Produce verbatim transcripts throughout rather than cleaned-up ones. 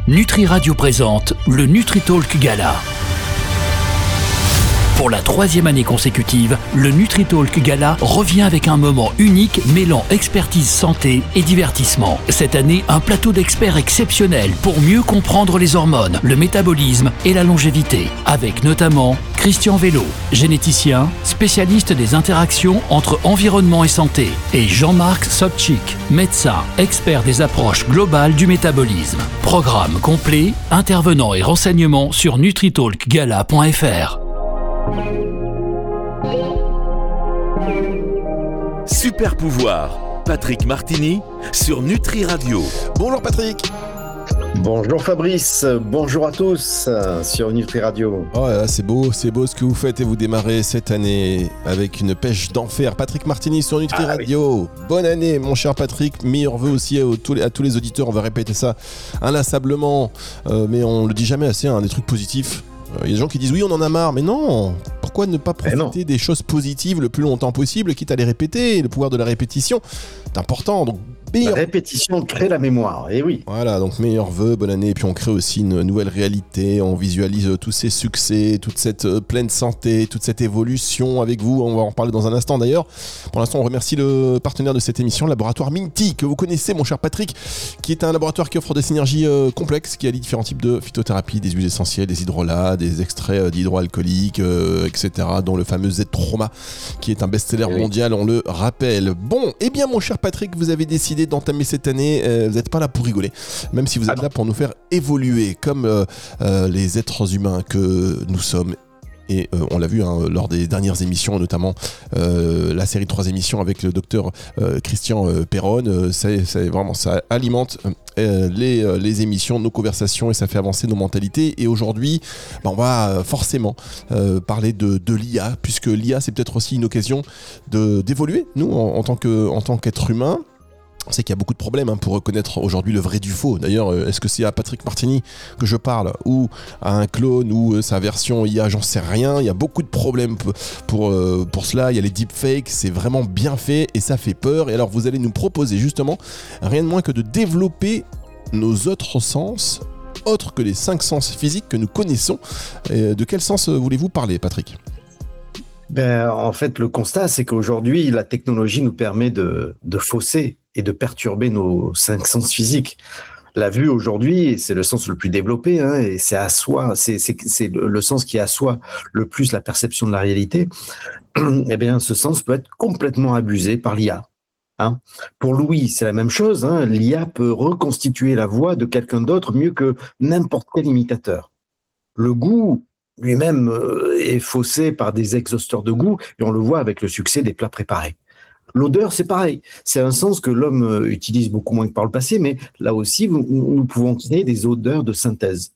Nutri Radio présente le NutriTalk Gala. Pour la troisième année consécutive, le NutriTalk Gala revient avec un moment unique mêlant expertise santé et divertissement. Cette année, un plateau d'experts exceptionnels pour mieux comprendre les hormones, le métabolisme et la longévité. Avec notamment Christian Vélo, généticien, spécialiste des interactions entre environnement et santé, et Jean-Marc Sobchik, médecin, expert des approches globales du métabolisme. Programme complet, intervenants et renseignements sur nutritalk gala point f r. Super pouvoir, Patrick Martini sur Nutri Radio. Bonjour Patrick. Bonjour Fabrice, bonjour à tous sur Nutri Radio. Oh là là, c'est beau, c'est beau ce que vous faites et vous démarrez cette année avec une pêche d'enfer. Patrick Martini sur Nutri ah, Radio. Oui. Bonne année mon cher Patrick, meilleurs vœux aussi à tous les, à tous les auditeurs, on va répéter ça inlassablement, euh, mais on le dit jamais assez, hein, des trucs positifs. Il y a des gens qui disent oui on en a marre, mais non, pourquoi ne pas profiter des choses positives le plus longtemps possible, quitte à les répéter, le pouvoir de la répétition, c'est important. Donc meilleur... La répétition crée la mémoire, et oui. Voilà, donc meilleurs vœux, bonne année, et puis on crée aussi une nouvelle réalité, on visualise tous ces succès, toute cette pleine santé, toute cette évolution avec vous, on va en reparler dans un instant d'ailleurs. Pour l'instant on remercie le partenaire de cette émission, le laboratoire Minty, que vous connaissez mon cher Patrick, qui est un laboratoire qui offre des synergies euh, complexes, qui allie différents types de phytothérapie, des huiles essentielles, des hydrolats, des extraits d'hydroalcooliques, euh, et cetera, dont le fameux Z-Trauma, qui est un best-seller oui. mondial, on le rappelle. Bon, eh bien mon cher Patrick, vous avez décidé d'entamer cette année, euh, vous n'êtes pas là pour rigoler, même si vous êtes ah là pour nous faire évoluer, comme euh, euh, les êtres humains que nous sommes. Et euh, on l'a vu hein, lors des dernières émissions, notamment euh, la série de trois émissions avec le docteur euh, Christian euh, Perron. Euh, c'est, c'est vraiment, ça alimente euh, les, euh, les émissions, nos conversations et ça fait avancer nos mentalités. Et aujourd'hui, bah, on va euh, forcément euh, parler de, de l'I A, puisque l'I A c'est peut-être aussi une occasion de, d'évoluer, nous, en, en, tant que, en tant qu'être humain. On sait qu'il y a beaucoup de problèmes hein, pour reconnaître aujourd'hui le vrai du faux. D'ailleurs, euh, est-ce que c'est à Patrick Martini que je parle ou à un clone ou euh, sa version I A, j'en sais rien. Il y a beaucoup de problèmes pour, pour, euh, pour cela. Il y a les deepfakes, c'est vraiment bien fait et ça fait peur. Et alors, vous allez nous proposer justement rien de moins que de développer nos autres sens, autres que les cinq sens physiques que nous connaissons. Et de quel sens voulez-vous parler, Patrick ? Ben, en fait, le constat, c'est qu'aujourd'hui, la technologie nous permet de, de fausser et de perturber nos cinq sens physiques. La vue, aujourd'hui, c'est le sens le plus développé, hein, et c'est à soi, c'est, c'est, c'est le, le sens qui assoit le plus la perception de la réalité. Eh bien, ce sens peut être complètement abusé par l'I A. Hein. Pour Louis, c'est la même chose. Hein, l'I A peut reconstituer la voix de quelqu'un d'autre mieux que n'importe quel imitateur. Le goût lui-même euh, est faussé par des exhausteurs de goût, et on le voit avec le succès des plats préparés. L'odeur, c'est pareil. C'est un sens que l'homme euh, utilise beaucoup moins que par le passé, mais là aussi, nous, nous pouvons créer des odeurs de synthèse.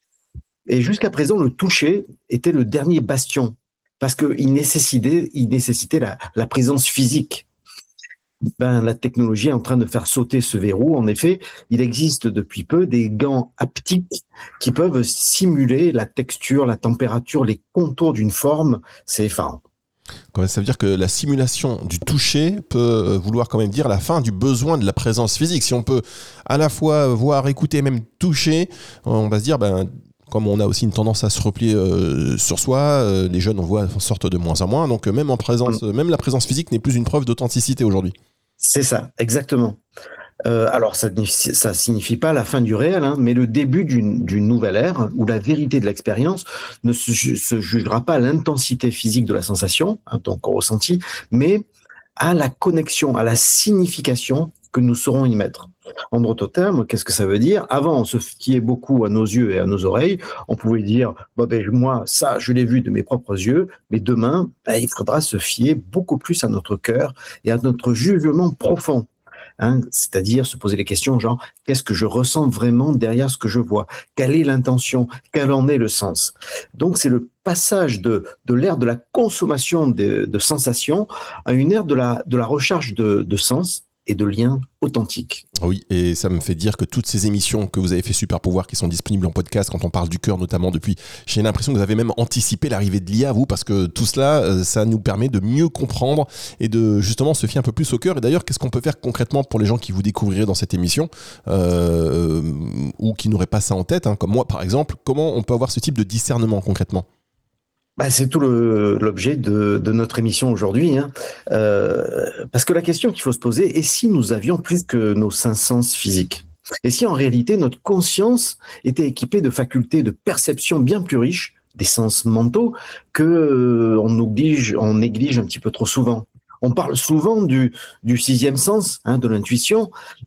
Et jusqu'à présent, le toucher était le dernier bastion, parce qu'il nécessitait, il nécessitait la, la présence physique. Ben, la technologie est en train de faire sauter ce verrou. En effet, il existe depuis peu des gants haptiques qui peuvent simuler la texture, la température, les contours d'une forme. C'est effarant. Ça veut dire que la simulation du toucher peut vouloir quand même dire la fin du besoin de la présence physique. Si on peut à la fois voir, écouter, même toucher, on va se dire... ben comme on a aussi une tendance à se replier euh, sur soi, euh, les jeunes on voit sortent de moins en moins, donc euh, même en présence, euh, même la présence physique n'est plus une preuve d'authenticité aujourd'hui. C'est ça, exactement. Euh, alors ça ne signifie pas la fin du réel, hein, mais le début d'une, d'une nouvelle ère où la vérité de l'expérience ne se, se jugera pas à l'intensité physique de la sensation, hein, donc au ressenti, mais à la connexion, à la signification que nous saurons y mettre. En d'autres termes, qu'est-ce que ça veut dire ? Avant, on se fiait beaucoup à nos yeux et à nos oreilles. On pouvait dire, bah ben, moi, ça, je l'ai vu de mes propres yeux. Mais demain, ben, il faudra se fier beaucoup plus à notre cœur et à notre jugement profond. Hein, c'est-à-dire se poser des questions genre, qu'est-ce que je ressens vraiment derrière ce que je vois ? Quelle est l'intention ? Quel en est le sens ? Donc, c'est le passage de, de l'ère de la consommation de, de sensations à une ère de la, de la recherche de, de sens et de liens authentiques. Oui, et ça me fait dire que toutes ces émissions que vous avez fait Super Pouvoir, qui sont disponibles en podcast, quand on parle du cœur notamment depuis, j'ai l'impression que vous avez même anticipé l'arrivée de l'I A, vous, parce que tout cela, ça nous permet de mieux comprendre et de justement se fier un peu plus au cœur. Et d'ailleurs, qu'est-ce qu'on peut faire concrètement pour les gens qui vous découvriraient dans cette émission, euh, ou ou qui n'auraient pas ça en tête, hein, comme moi par exemple, comment on peut avoir ce type de discernement concrètement ? Bah, c'est tout le, l'objet de, de notre émission aujourd'hui, hein. Euh, parce que la question qu'il faut se poser, et si nous avions plus que nos cinq sens physiques ? Et si en réalité notre conscience était équipée de facultés de perception bien plus riches, des sens mentaux, que euh, on néglige, on néglige un petit peu trop souvent. On parle souvent du, du sixième sens, hein, de l'intuition,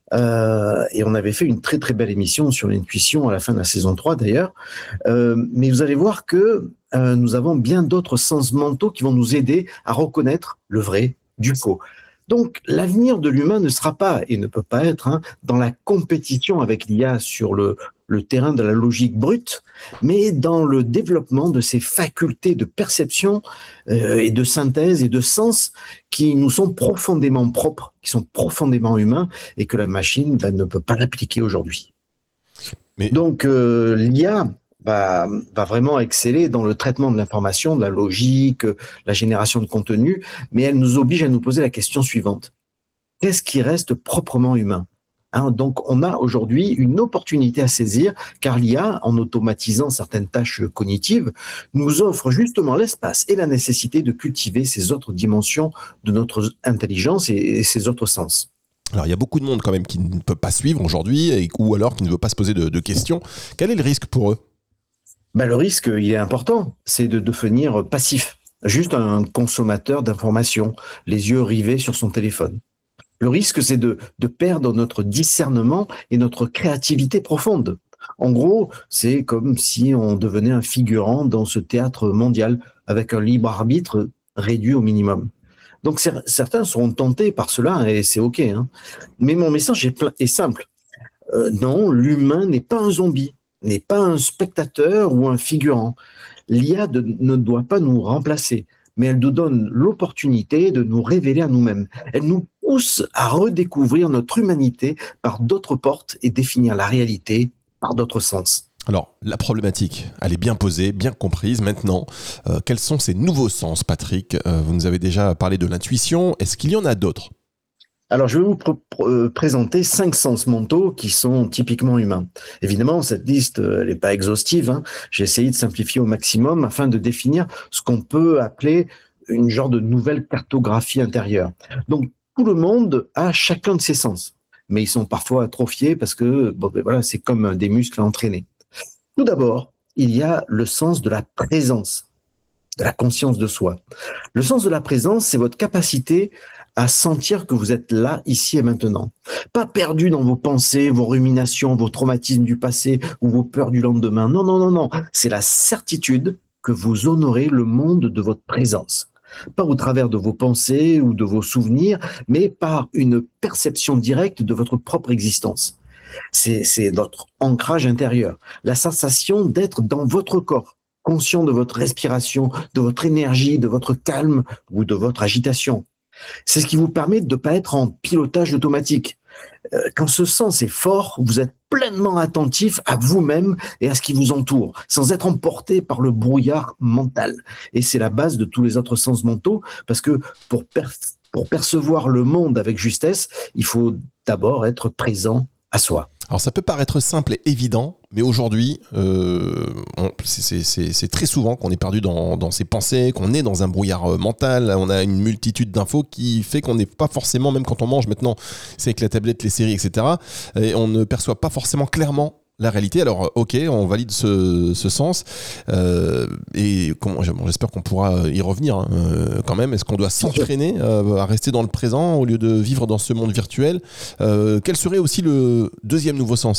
euh, et on avait fait une très très belle émission sur l'intuition à la fin de la saison trois d'ailleurs. Euh, mais vous allez voir que euh, nous avons bien d'autres sens mentaux qui vont nous aider à reconnaître le vrai du faux. Donc l'avenir de l'humain ne sera pas et ne peut pas être hein, dans la compétition avec l'I A sur le, le terrain de la logique brute, mais dans le développement de ces facultés de perception euh, et de synthèse et de sens qui nous sont profondément propres, qui sont profondément humains et que la machine ben, ne peut pas l'appliquer aujourd'hui. Mais... Donc euh, l'I A va, va vraiment exceller dans le traitement de l'information, de la logique, la génération de contenu, mais elle nous oblige à nous poser la question suivante. Qu'est-ce qui reste proprement humain ? Hein, donc, on a aujourd'hui une opportunité à saisir, car l'I A, en automatisant certaines tâches cognitives, nous offre justement l'espace et la nécessité de cultiver ces autres dimensions de notre intelligence et, et ces autres sens. Alors, il y a beaucoup de monde quand même qui ne peut pas suivre aujourd'hui, et, ou alors qui ne veut pas se poser de, de questions. Quel est le risque pour eux ? Ben, le risque, il est important, c'est de devenir passif, juste un consommateur d'informations, les yeux rivés sur son téléphone. Le risque, c'est de, de perdre notre discernement et notre créativité profonde. En gros, c'est comme si on devenait un figurant dans ce théâtre mondial avec un libre arbitre réduit au minimum. Donc certains seront tentés par cela et c'est OK, hein. Mais mon message est, plein, est simple. Euh, non, l'humain n'est pas un zombie, n'est pas un spectateur ou un figurant. L'I A de, ne doit pas nous remplacer, mais elle nous donne l'opportunité de nous révéler à nous-mêmes. Elle nous pousse à redécouvrir notre humanité par d'autres portes et définir la réalité par d'autres sens. Alors, la problématique, elle est bien posée, bien comprise. Maintenant, euh, quels sont ces nouveaux sens, Patrick ? euh, Vous nous avez déjà parlé de l'intuition. Est-ce qu'il y en a d'autres ? Alors, je vais vous pr- pr- présenter cinq sens mentaux qui sont typiquement humains. Évidemment, cette liste, elle n'est pas exhaustive, hein. J'ai essayé de simplifier au maximum afin de définir ce qu'on peut appeler une genre de nouvelle cartographie intérieure. Donc, tout le monde a chacun de ses sens, mais ils sont parfois atrophiés parce que bon, ben voilà, c'est comme des muscles à entraîner. Tout d'abord, il y a le sens de la présence, de la conscience de soi. Le sens de la présence, c'est votre capacité à sentir que vous êtes là, ici et maintenant. Pas perdu dans vos pensées, vos ruminations, vos traumatismes du passé ou vos peurs du lendemain. Non, non, non, non. C'est la certitude que vous honorez le monde de votre présence. Pas au travers de vos pensées ou de vos souvenirs, mais par une perception directe de votre propre existence. C'est, c'est notre ancrage intérieur. La sensation d'être dans votre corps, conscient de votre respiration, de votre énergie, de votre calme ou de votre agitation. C'est ce qui vous permet de ne pas être en pilotage automatique. Quand ce sens est fort, vous êtes pleinement attentif à vous-même et à ce qui vous entoure, sans être emporté par le brouillard mental. Et c'est la base de tous les autres sens mentaux, parce que pour, per- pour percevoir le monde avec justesse, il faut d'abord être présent à soi. Alors ça peut paraître simple et évident, mais aujourd'hui, euh, on, c'est, c'est, c'est, c'est très souvent qu'on est perdu dans, dans ses pensées, qu'on est dans un brouillard mental, on a une multitude d'infos qui fait qu'on n'est pas forcément, même quand on mange maintenant, c'est avec la tablette, les séries, et cetera, et on ne perçoit pas forcément clairement la réalité. Alors ok, on valide ce, ce sens, euh, et comment, j'espère qu'on pourra y revenir hein, euh, quand même. Est-ce qu'on doit s'entraîner euh, à rester dans le présent au lieu de vivre dans ce monde virtuel ? euh, Quel serait aussi le deuxième nouveau sens ?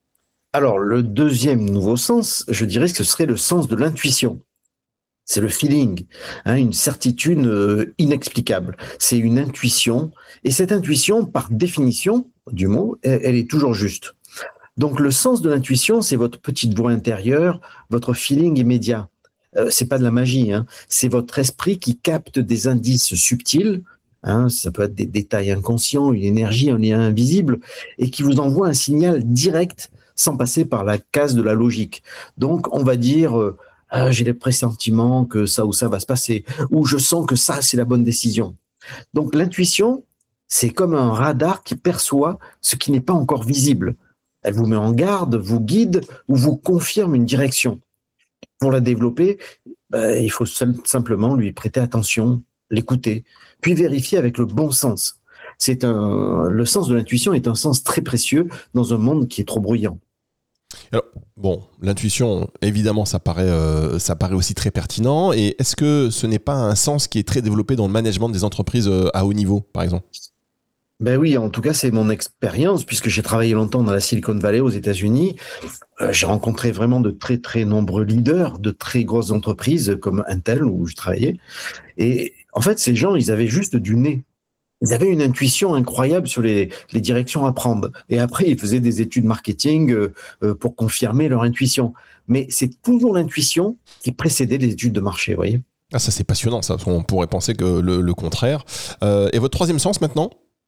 Alors le deuxième nouveau sens, je dirais que ce serait le sens de l'intuition. C'est le feeling, hein, une certitude euh, inexplicable. C'est une intuition, et cette intuition, par définition du mot, elle, elle est toujours juste. Donc, le sens de l'intuition, c'est votre petite voix intérieure, votre feeling immédiat. Euh, c'est pas de la magie, hein. C'est votre esprit qui capte des indices subtils, hein, ça peut être des détails inconscients, une énergie, un lien invisible, et qui vous envoie un signal direct sans passer par la case de la logique. Donc, on va dire, euh, ah, j'ai le pressentiment que ça ou ça va se passer, ou je sens que ça, c'est la bonne décision. Donc, l'intuition, c'est comme un radar qui perçoit ce qui n'est pas encore visible. Elle vous met en garde, vous guide ou vous confirme une direction. Pour la développer, ben, il faut simplement lui prêter attention, l'écouter, puis vérifier avec le bon sens. C'est un, le sens de l'intuition est un sens très précieux dans un monde qui est trop bruyant. Alors, bon, l'intuition, évidemment, ça paraît, euh, ça paraît aussi très pertinent. Et est-ce que ce n'est pas un sens qui est très développé dans le management des entreprises euh, à haut niveau, par exemple ? Ben oui, en tout cas, c'est mon expérience, puisque j'ai travaillé longtemps dans la Silicon Valley aux États-Unis. Euh, j'ai rencontré vraiment de très, très nombreux leaders de très grosses entreprises comme Intel, où je travaillais. Et en fait, ces gens, ils avaient juste du nez. Ils avaient une intuition incroyable sur les, les directions à prendre. Et après, ils faisaient des études marketing euh, euh, pour confirmer leur intuition. Mais c'est toujours l'intuition qui précédait les études de marché, vous voyez. Ah, ça, c'est passionnant, ça. On pourrait penser que le, le contraire. Euh, et votre troisième sens, maintenant ?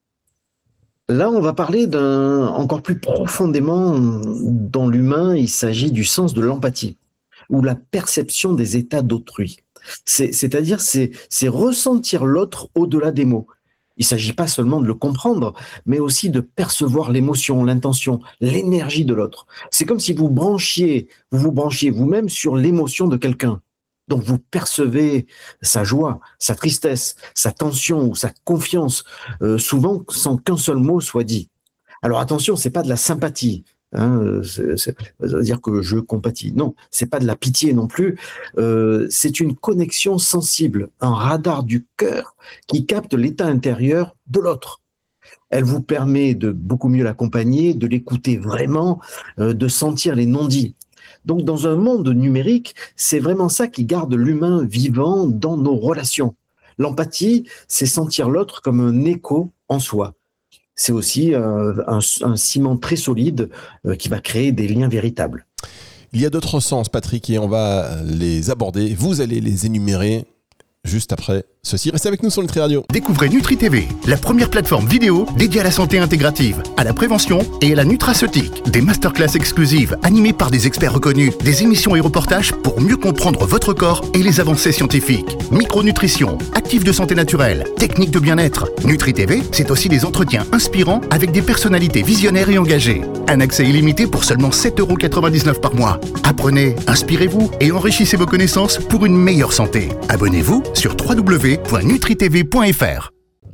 Là, on va parler d'un encore plus profondément dans l'humain. Il s'agit du sens de l'empathie ou la perception des états d'autrui. C'est, c'est-à-dire, c'est, c'est ressentir l'autre au-delà des mots. Il ne s'agit pas seulement de le comprendre, mais aussi de percevoir l'émotion, l'intention, l'énergie de l'autre. C'est comme si vous branchiez, vous vous branchiez vous-même sur l'émotion de quelqu'un. Donc vous percevez sa joie, sa tristesse, sa tension ou sa confiance, euh, souvent sans qu'un seul mot soit dit. Alors attention, c'est pas de la sympathie. Hein, c'est, c'est, ça veut dire que je compatis. Non, c'est pas de la pitié non plus. Euh, c'est une connexion sensible, un radar du cœur qui capte l'état intérieur de l'autre. Elle vous permet de beaucoup mieux l'accompagner, de l'écouter vraiment, euh, de sentir les non-dits. Donc, dans un monde numérique, c'est vraiment ça qui garde l'humain vivant dans nos relations. L'empathie, c'est sentir l'autre comme un écho en soi. C'est aussi euh, un, un ciment très solide euh, qui va créer des liens véritables. Il y a d'autres sens, Patrick, et on va les aborder. Vous allez les énumérer juste après ceci. Restez avec nous sur Nutri Radio. Découvrez Nutri T V, la première plateforme vidéo dédiée à la santé intégrative, à la prévention et à la nutraceutique. Des masterclass exclusives animées par des experts reconnus, des émissions et reportages pour mieux comprendre votre corps et les avancées scientifiques. Micronutrition, actifs de santé naturelle, techniques de bien-être. Nutri T V, c'est aussi des entretiens inspirants avec des personnalités visionnaires et engagées. Un accès illimité pour seulement sept euros quatre-vingt-dix-neuf par mois. Apprenez, inspirez-vous et enrichissez vos connaissances pour une meilleure santé. Abonnez-vous sur w w w point nutri t v point f r.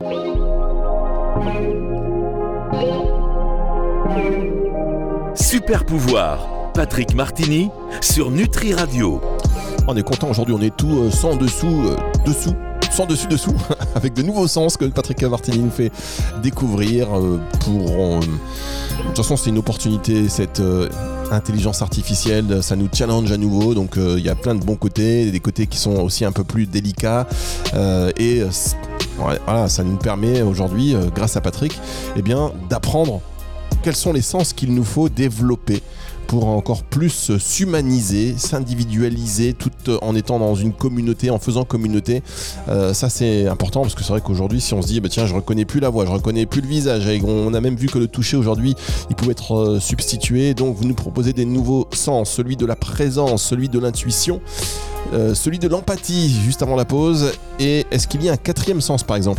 Super pouvoir, Patrick Martini sur Nutri Radio. On est content aujourd'hui, on est tout euh, sans dessous, euh, dessous, sans dessus dessous, avec de nouveaux sens que Patrick Martini nous fait découvrir. Euh, pour, euh, de toute façon, c'est une opportunité, cette euh, intelligence artificielle, ça nous challenge à nouveau. Donc, il euh, y a plein de bons côtés, des côtés qui sont aussi un peu plus délicats. Euh, et ouais, voilà, ça nous permet aujourd'hui, euh, grâce à Patrick, eh bien, d'apprendre quels sont les sens qu'il nous faut développer pour encore plus s'humaniser, s'individualiser, tout en étant dans une communauté, en faisant communauté. Euh, ça, c'est important parce que c'est vrai qu'aujourd'hui, si on se dit, bah, tiens, je reconnais plus la voix, je reconnais plus le visage, et on a même vu que le toucher aujourd'hui, il pouvait être euh, substitué. Donc, vous nous proposez des nouveaux sens, celui de la présence, celui de l'intuition, euh, celui de l'empathie, juste avant la pause. Et est-ce qu'il y a un quatrième sens, par exemple ?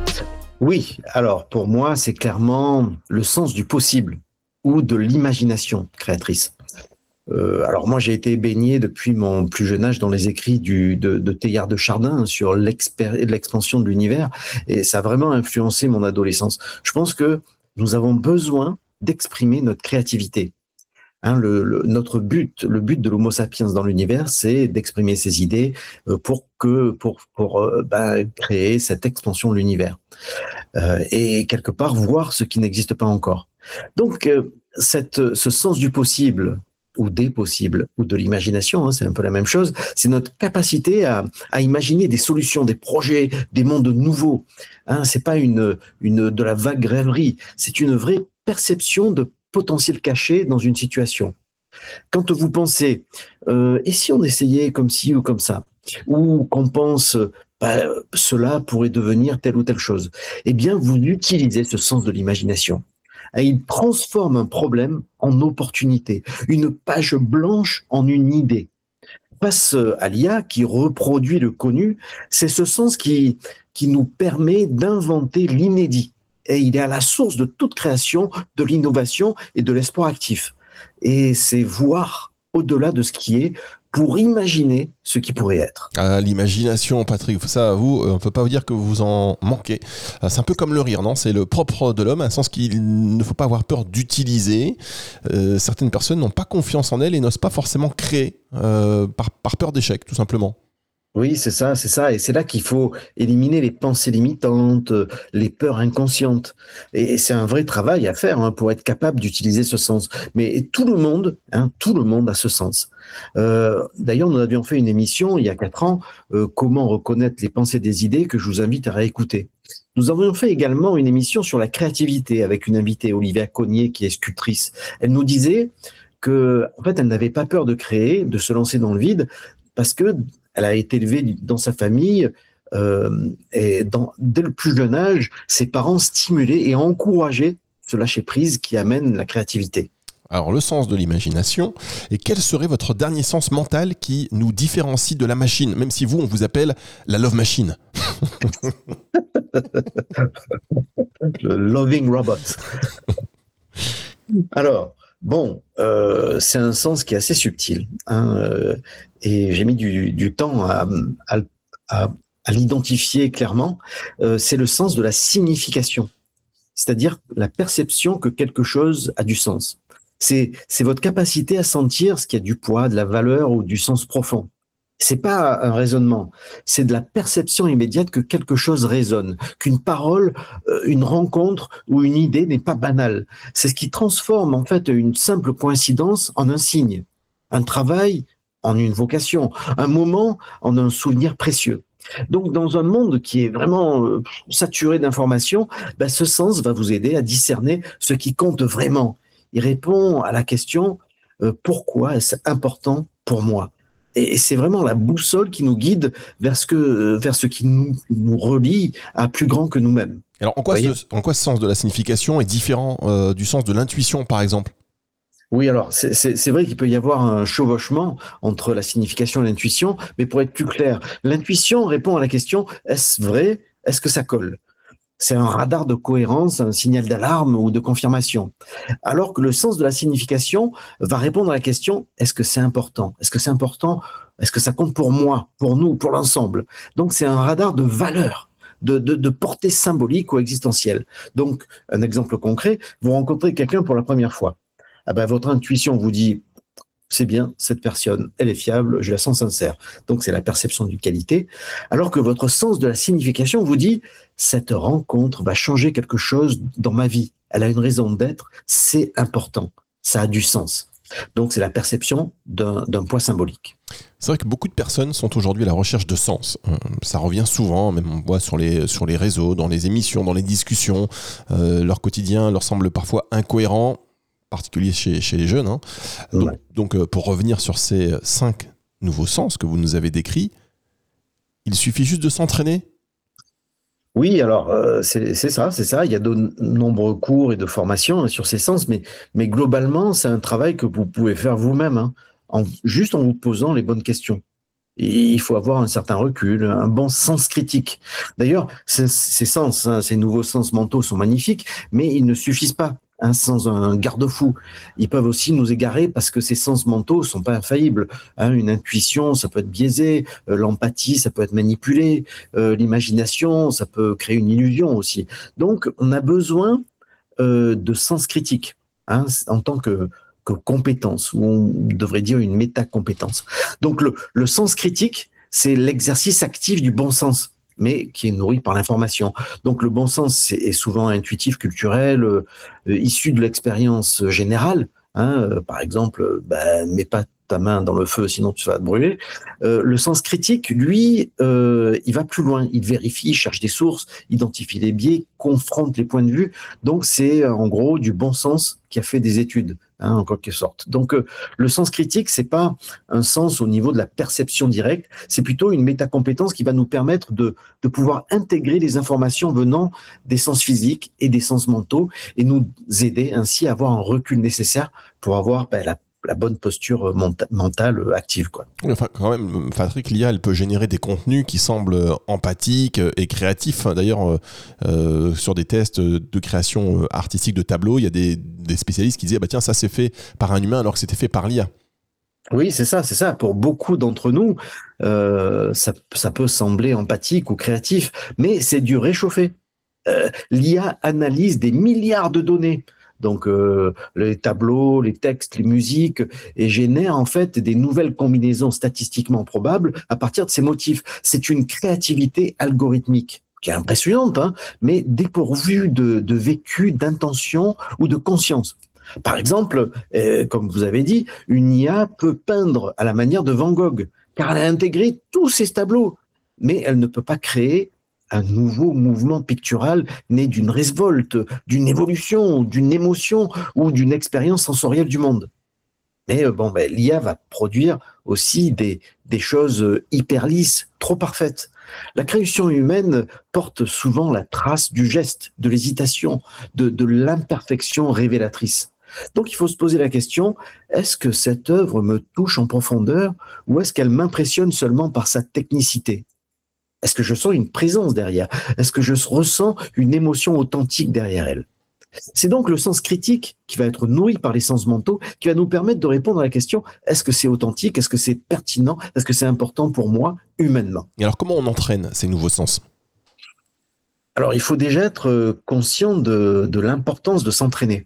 Oui, alors pour moi, c'est clairement le sens du possible ou de l'imagination créatrice. Euh, alors moi, j'ai été baigné depuis mon plus jeune âge dans les écrits du, de, de Teilhard de Chardin sur l'expansion de l'univers, et ça a vraiment influencé mon adolescence. Je pense que nous avons besoin d'exprimer notre créativité. Hein, le, le, notre but, le but de l'Homo sapiens dans l'univers, c'est d'exprimer ses idées euh, pour que pour pour euh, ben, créer cette expansion de l'univers euh, et quelque part voir ce qui n'existe pas encore. Donc euh, cette ce sens du possible ou des possibles ou de l'imagination, hein, c'est un peu la même chose. C'est notre capacité à à imaginer des solutions, des projets, des mondes nouveaux. Hein, c'est pas une une de la vague rêverie, c'est une vraie perception de potentiel caché dans une situation. Quand vous pensez, euh, et si on essayait comme ci ou comme ça, ou qu'on pense, bah, cela pourrait devenir telle ou telle chose, eh bien, vous utilisez ce sens de l'imagination. Et il transforme un problème en opportunité, une page blanche en une idée. Face à l'I A qui reproduit le connu, c'est ce sens qui, qui nous permet d'inventer l'inédit. et il est à la source de toute création, de l'innovation et de l'espoir actif. Et c'est voir au-delà de ce qui est pour imaginer ce qui pourrait être. Ah, l'imagination, Patrick, ça, vous, on ne peut pas vous dire que vous en manquez. C'est un peu comme le rire, non ? C'est le propre de l'homme, un sens qu'il ne faut pas avoir peur d'utiliser. Euh, certaines personnes n'ont pas confiance en elles et n'osent pas forcément créer euh, par, par peur d'échec, tout simplement. Oui, c'est ça, c'est ça. Et c'est là qu'il faut éliminer les pensées limitantes, les peurs inconscientes. Et c'est un vrai travail à faire hein, pour être capable d'utiliser ce sens. Mais tout le monde, hein, tout le monde a ce sens. Euh, d'ailleurs, nous avions fait une émission il y a quatre ans, euh, comment reconnaître les pensées des idées, que je vous invite à réécouter. Nous avions fait également une émission sur la créativité avec une invitée, Olivia Cognier, qui est sculptrice. Elle nous disait que, en fait, elle n'avait pas peur de créer, de se lancer dans le vide, parce que elle a été élevée dans sa famille euh, et dans, dès le plus jeune âge, ses parents stimulaient et encourageaient ce lâcher-prise qui amène la créativité. Alors, le sens de l'imagination, et quel serait votre dernier sens mental qui nous différencie de la machine, même si vous, on vous appelle la love machine. Le loving robot. Alors, bon, euh, c'est un sens qui est assez subtil, hein, euh, et j'ai mis du, du temps à, à, à, à l'identifier clairement. Euh, c'est le sens de la signification, c'est-à-dire la perception que quelque chose a du sens. C'est, c'est votre capacité à sentir ce qui a du poids, de la valeur ou du sens profond. C'est pas un raisonnement, c'est de la perception immédiate que quelque chose résonne, qu'une parole, une rencontre ou une idée n'est pas banale. C'est ce qui transforme en fait une simple coïncidence en un signe, un travail en une vocation, un moment en un souvenir précieux. Donc, dans un monde qui est vraiment saturé d'informations, ben, ce sens va vous aider à discerner ce qui compte vraiment. Il répond à la question euh, « Pourquoi est-ce important pour moi ?» Et c'est vraiment la boussole qui nous guide vers ce, que, vers ce qui nous, nous relie à plus grand que nous-mêmes. Alors, en quoi, ce, en quoi ce sens de la signification est différent euh, du sens de l'intuition, par exemple ? Oui, alors, c'est, c'est, c'est vrai qu'il peut y avoir un chevauchement entre la signification et l'intuition, mais pour être plus clair, l'intuition répond à la question « Est-ce vrai ? Est-ce que ça colle ?» C'est un radar de cohérence, un signal d'alarme ou de confirmation. Alors que le sens de la signification va répondre à la question « Est-ce que c'est important ? Est-ce que c'est important ? Est-ce que ça compte pour moi, pour nous, pour l'ensemble ?» Donc, c'est un radar de valeur, de, de, de portée symbolique ou existentielle. Donc, un exemple concret, vous rencontrez quelqu'un pour la première fois. Ah ben, votre intuition vous dit « C'est bien, cette personne, elle est fiable, je la sens sincère. » Donc, c'est la perception d'une qualité. Alors que votre sens de la signification vous dit « Cette rencontre va changer quelque chose dans ma vie. Elle a une raison d'être, c'est important, ça a du sens. » Donc, c'est la perception d'un, d'un poids symbolique. C'est vrai que beaucoup de personnes sont aujourd'hui à la recherche de sens. Euh, ça revient souvent, même on voit sur les, sur les réseaux, dans les émissions, dans les discussions. Euh, leur quotidien leur semble parfois incohérent, particulier chez, chez les jeunes. Hein. Donc, ouais. donc euh, pour revenir sur ces cinq nouveaux sens que vous nous avez décrits, il suffit juste de s'entraîner ? Oui, alors euh, c'est, c'est ça, c'est ça. Il y a de nombreux cours et de formations hein, sur ces sens, mais, mais globalement, c'est un travail que vous pouvez faire vous-même, hein, en, juste en vous posant les bonnes questions. Et il faut avoir un certain recul, un bon sens critique. D'ailleurs, ces, ces sens, hein, ces nouveaux sens mentaux sont magnifiques, mais ils ne suffisent pas. Hein, sans un garde-fou. Ils peuvent aussi nous égarer parce que ces sens mentaux sont pas infaillibles. Hein, une intuition, ça peut être biaisé. Euh, l'empathie, ça peut être manipulé. Euh, l'imagination, ça peut créer une illusion aussi. Donc, on a besoin euh, de sens critique hein, en tant que, que compétence, ou on devrait dire une métacompétence. Donc, le, le sens critique, c'est l'exercice actif du bon sens, mais qui est nourri par l'information. Donc le bon sens est souvent intuitif, culturel, euh, issu de l'expérience générale. Hein, euh, par exemple, bah, mets pas ta main dans le feu, sinon tu vas te brûler. Euh, le sens critique, lui, euh, il va plus loin. Il vérifie, il cherche des sources, identifie les biais, confronte les points de vue. Donc c'est en gros du bon sens qui a fait des études. Hein, en quelque sorte. Donc, euh, le sens critique, c'est pas un sens au niveau de la perception directe, c'est plutôt une métacompétence qui va nous permettre de, de pouvoir intégrer les informations venant des sens physiques et des sens mentaux et nous aider ainsi à avoir un recul nécessaire pour avoir ben, la, la bonne posture monta- mentale active, quoi. Enfin, quand même, Patrick, l'I A, elle peut générer des contenus qui semblent empathiques et créatifs. D'ailleurs, euh, sur des tests de création artistique de tableaux, il y a des, des spécialistes qui disaient, bah tiens, ça c'est fait par un humain alors que c'était fait par l'I A. Oui, c'est ça, c'est ça. Pour beaucoup d'entre nous, euh, ça, ça peut sembler empathique ou créatif, mais c'est du réchauffé. Euh, L'I A analyse des milliards de données, donc euh, les tableaux, les textes, les musiques, et génère en fait des nouvelles combinaisons statistiquement probables à partir de ces motifs. C'est une créativité algorithmique qui est impressionnante, hein, mais dépourvue de, de vécu, d'intention ou de conscience. Par exemple, euh, comme vous avez dit, une I A peut peindre à la manière de Van Gogh, car elle a intégré tous ses tableaux, mais elle ne peut pas créer un nouveau mouvement pictural né d'une révolte, d'une évolution, d'une émotion ou d'une expérience sensorielle du monde. Mais euh, bon, ben, l'I A va produire aussi des, des choses hyper lisses, trop parfaites. La création humaine porte souvent la trace du geste, de l'hésitation, de, de l'imperfection révélatrice. Donc il faut se poser la question, est-ce que cette œuvre me touche en profondeur ou est-ce qu'elle m'impressionne seulement par sa technicité ? Est-ce que je sens une présence derrière ? Est-ce que je ressens une émotion authentique derrière elle ? C'est donc le sens critique qui va être nourri par les sens mentaux qui va nous permettre de répondre à la question, est-ce que c'est authentique ? Est-ce que c'est pertinent ? Est-ce que c'est important pour moi humainement ? Et alors comment on entraîne ces nouveaux sens ? Alors il faut déjà être conscient de, de l'importance de s'entraîner.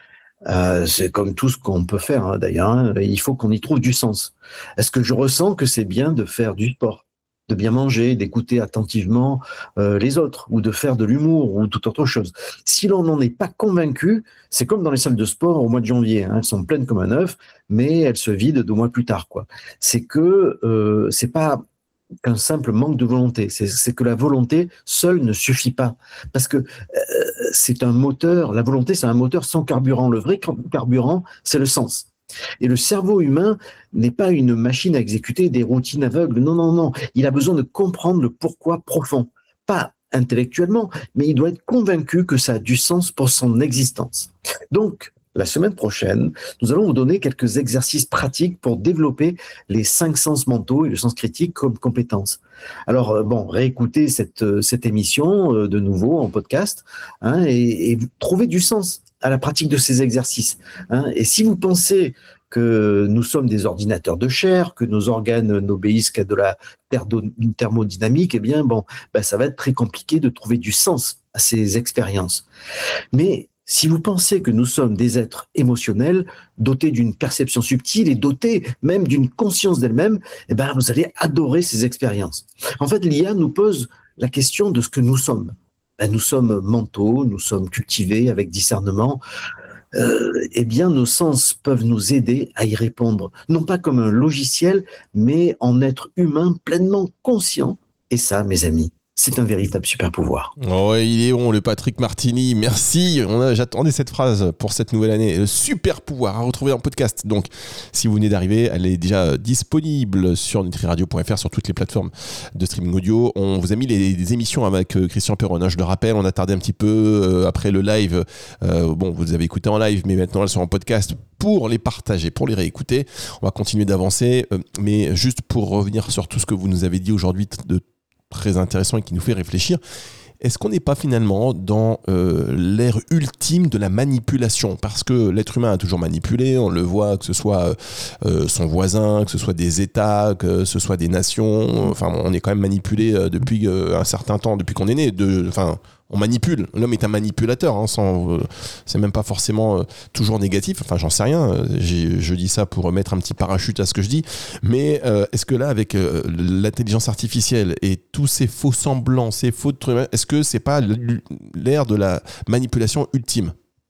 Euh, c'est comme tout ce qu'on peut faire, hein, d'ailleurs, hein, il faut qu'on y trouve du sens. Est-ce que je ressens que c'est bien de faire du sport, de bien manger, d'écouter attentivement euh, les autres, ou de faire de l'humour, ou toute autre chose ? Si l'on n'en est pas convaincu, c'est comme dans les salles de sport au mois de janvier, hein, elles sont pleines comme un œuf, mais elles se vident deux mois plus tard, quoi. C'est que euh, c'est pas qu'un simple manque de volonté, c'est, c'est que la volonté seule ne suffit pas, parce que euh, c'est un moteur, la volonté c'est un moteur sans carburant, le vrai carburant c'est le sens. Et le cerveau humain n'est pas une machine à exécuter des routines aveugles, non, non, non, il a besoin de comprendre le pourquoi profond, pas intellectuellement, mais il doit être convaincu que ça a du sens pour son existence. Donc, la semaine prochaine, nous allons vous donner quelques exercices pratiques pour développer les cinq sens mentaux et le sens critique comme compétences. Alors, bon, réécoutez cette, cette émission de nouveau en podcast, hein, et, et trouvez du sens à la pratique de ces exercices, hein. Et si vous pensez que nous sommes des ordinateurs de chair, que nos organes n'obéissent qu'à de la thermodynamique, eh bien, bon, ben, ça va être très compliqué de trouver du sens à ces expériences. Mais si vous pensez que nous sommes des êtres émotionnels, dotés d'une perception subtile et dotés même d'une conscience d'elle-même, eh ben, vous allez adorer ces expériences. En fait, l'I A nous pose la question de ce que nous sommes. Ben, nous sommes mentaux, nous sommes cultivés avec discernement. Euh, eh bien, nos sens peuvent nous aider à y répondre, non pas comme un logiciel, mais en être humain pleinement conscient. Et ça, mes amis, c'est un véritable super pouvoir. Oh ouais, il est bon, le Patrick Martini. Merci. On a, j'attendais cette phrase pour cette nouvelle année. Le super pouvoir à retrouver en podcast. Donc, si vous venez d'arriver, elle est déjà disponible sur nutriradio point f r, sur toutes les plateformes de streaming audio. On vous a mis les, les émissions avec Christian Perron, hein, je le rappelle. On a tardé un petit peu euh, après le live. Euh, bon, vous les avez écoutés en live, mais maintenant elles sont en podcast pour les partager, pour les réécouter. On va continuer d'avancer. Euh, mais juste pour revenir sur tout ce que vous nous avez dit aujourd'hui de très intéressant et qui nous fait réfléchir. Est-ce qu'on n'est pas finalement dans euh, l'ère ultime de la manipulation ? Parce que l'être humain a toujours manipulé, on le voit, que ce soit euh, son voisin, que ce soit des États, que ce soit des nations. Enfin, on est quand même manipulé euh, depuis euh, un certain temps, depuis qu'on est né. De, enfin, on manipule. L'homme est un manipulateur. Hein, sans, euh, c'est même pas forcément euh, toujours négatif. Enfin, j'en sais rien. J'ai, je dis ça pour mettre un petit parachute à ce que je dis. Mais euh, est-ce que là, avec euh, l'intelligence artificielle et tous ces faux semblants, ces faux trucs, est-ce que c'est pas l'ère de la manipulation ultime ?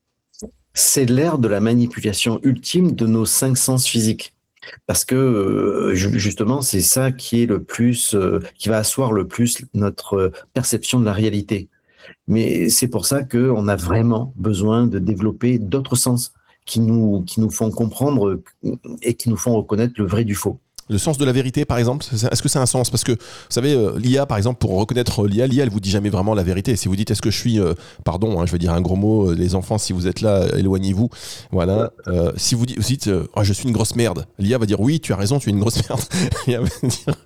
C'est l'ère de la manipulation ultime de nos cinq sens physiques. Parce que euh, justement, c'est ça qui est le plus, euh, qui va asseoir le plus notre perception de la réalité. Mais c'est pour ça qu'on a vraiment besoin de développer d'autres sens qui nous, qui nous font comprendre et qui nous font reconnaître le vrai du faux. Le sens de la vérité, par exemple, est-ce que c'est un sens ? Parce que, vous savez, euh, l'I A, par exemple, pour reconnaître l'I A, l'I A, elle vous dit jamais vraiment la vérité. Si vous dites, est-ce que je suis, euh, pardon, hein, je vais dire un gros mot, euh, les enfants, si vous êtes là, éloignez-vous. Voilà. Euh, si vous dites, vous dites euh, oh, je suis une grosse merde, l'I A va dire, oui, tu as raison, tu es une grosse merde. L'I A va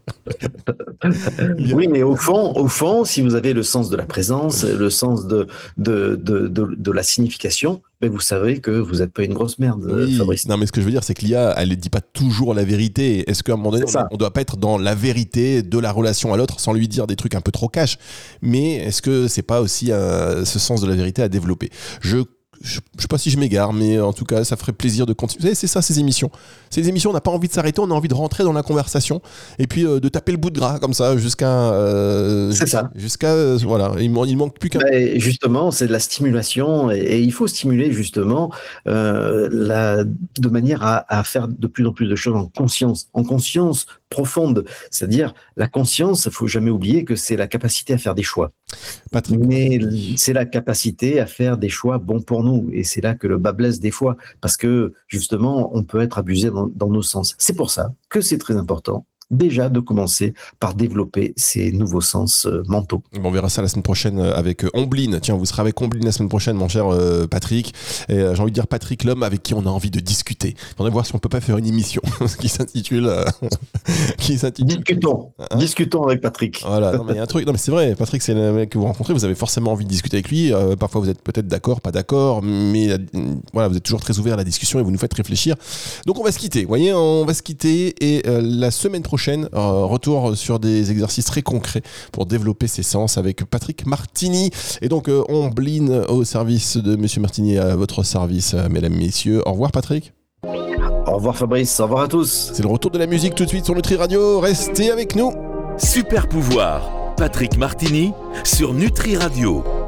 dire... Oui, mais au fond, au fond, si vous avez le sens de la présence, le sens de, de, de, de, de la signification, ben vous savez que vous n'êtes pas une grosse merde, oui. Fabrice. Non, mais ce que je veux dire, c'est que l'I A, elle ne dit pas toujours la vérité. Est-ce qu'à un moment donné, on ne doit pas être dans la vérité de la relation à l'autre sans lui dire des trucs un peu trop cash ? Mais est-ce que c'est pas aussi euh, ce sens de la vérité à développer ? Je Je ne sais pas si je m'égare, mais en tout cas, ça ferait plaisir de continuer. Vous savez, c'est ça, ces émissions. Ces émissions, on n'a pas envie de s'arrêter, on a envie de rentrer dans la conversation et puis euh, de taper le bout de gras comme ça jusqu'à. Euh, c'est ça. Jusqu'à. Euh, voilà, il, il manque plus qu'un. Ben, justement, c'est de la stimulation et, et il faut stimuler justement euh, la, de manière à, à faire de plus en plus de choses en conscience, en conscience profonde. C'est-à-dire, la conscience, il ne faut jamais oublier que c'est la capacité à faire des choix. Patrick. Mais c'est la capacité à faire des choix bons pour nous. Et c'est là que le bas blesse des fois. Parce que, justement, on peut être abusé dans, dans nos sens. C'est pour ça que c'est très important, déjà, de commencer par développer ces nouveaux sens euh, mentaux. Bon, on verra ça la semaine prochaine avec euh, Ombline. Tiens, vous serez avec Ombline la semaine prochaine, mon cher euh, Patrick. Et euh, j'ai envie de dire Patrick, l'homme avec qui on a envie de discuter. Il faudrait voir si on peut pas faire une émission qui s'intitule... Euh, qui s'intitule... Discutons. Hein Discutons avec Patrick. Voilà, non mais il y a un truc... Non mais c'est vrai, Patrick, c'est le mec que vous rencontrez, vous avez forcément envie de discuter avec lui. Euh, parfois, vous êtes peut-être d'accord, pas d'accord, mais euh, voilà, vous êtes toujours très ouvert à la discussion et vous nous faites réfléchir. Donc, on va se quitter. Vous voyez, on va se quitter et euh, la semaine prochaine, Euh, retour sur des exercices très concrets pour développer ses sens avec Patrick Martini. Et donc, euh, Ombline au service de Monsieur Martini, à votre service, euh, mesdames, messieurs. Au revoir, Patrick. Au revoir, Fabrice. Au revoir à tous. C'est le retour de la musique tout de suite sur Nutri Radio. Restez avec nous. Super pouvoir, Patrick Martini sur Nutri Radio.